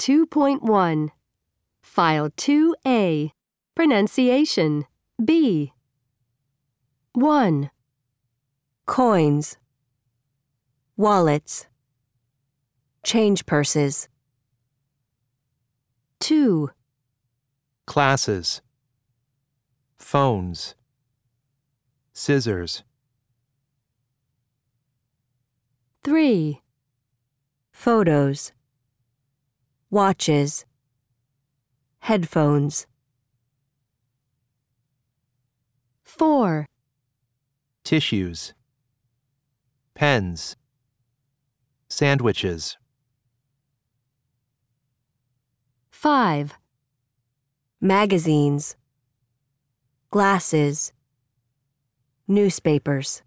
2.1 File 2A Pronunciation B 1. Coins, wallets, change purses. 2. Classes, phones, scissors. 3. Photos, watches, headphones. 4. Tissues, pens, sandwiches. 5. Magazines, glasses, newspapers.